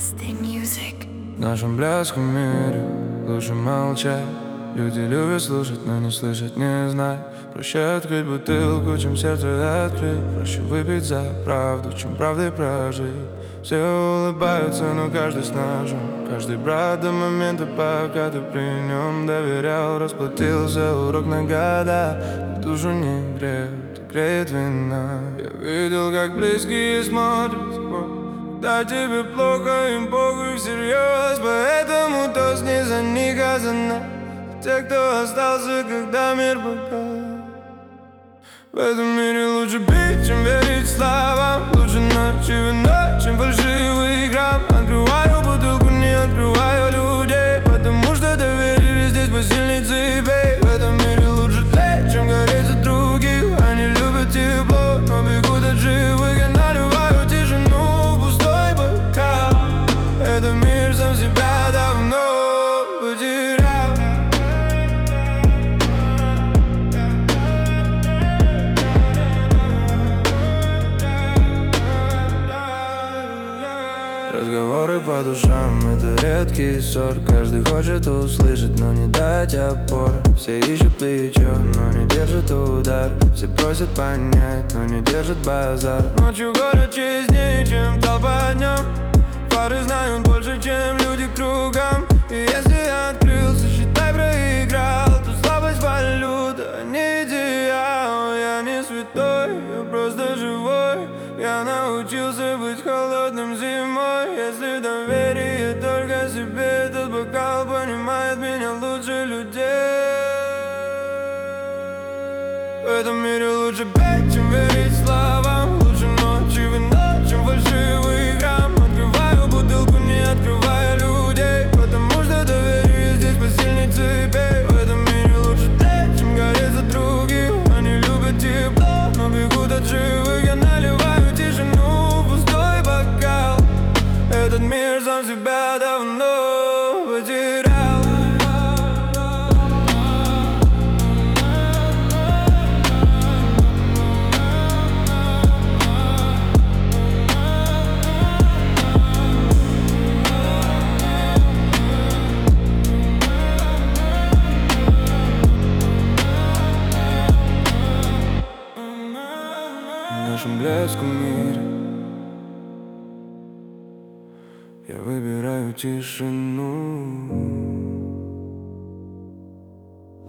В нашем блеском мире лучше молчать. Люди любят слушать, но не слышать, не знать. Проще открыть бутылку, чем сердце открыть. Проще выпить за правду, чем правдой прожить. Все улыбаются, но каждый с ножом. Каждый брат до момента, пока ты при нем доверял. Расплатился урок на года. Душу не греет, греет вина. Я видел, как близкие смотрят. Да тебе плохо, им похуй всерьез. Поэтому тост не за них, а за нас. Те, кто остался, когда мир погас. В этом мире лучше пить, чем верить словам. Лучше ночи вино, чем фальшивый грамм. Открываю бутылку, не открываю людей. Потому что доверие здесь посильней цепей. В этом мире лучше тлеть, чем гореть за других. Они любят тепло, но бегут от живых. Я наливаю тишину в пустой бокал. Этот мир сам себя давно потерял. Разговоры по душам — это редкий ссор. Каждый хочет услышать, но не дать опор. Все ищут плечо, но не держат удар. Все просят понять, но не держат базар. Ночью город честнее, чем толпа днем. Фары знают больше, чем люди кругом. И если я открылся, считай, проиграл. Тут слабость валюта, не идеал. Я не святой, я просто живой. Я научился быть холодным зимой. Если доверие только себе, этот бокал понимает меня лучше людей. В этом мире лучше петь, чем верить словам. Лучше ночи вино, чем фальшивый грамм. Открываю бутылку, не открываю людей. Потому что доверие здесь посильней цепей. В этом мире лучше тлеть, чем гореть за других. Они любят тепло, но бегут от живых. Я наливаю тишину в пустой бокал. Этот мир сам себя давно потерял. В нашем блеском мире я выбираю тишину.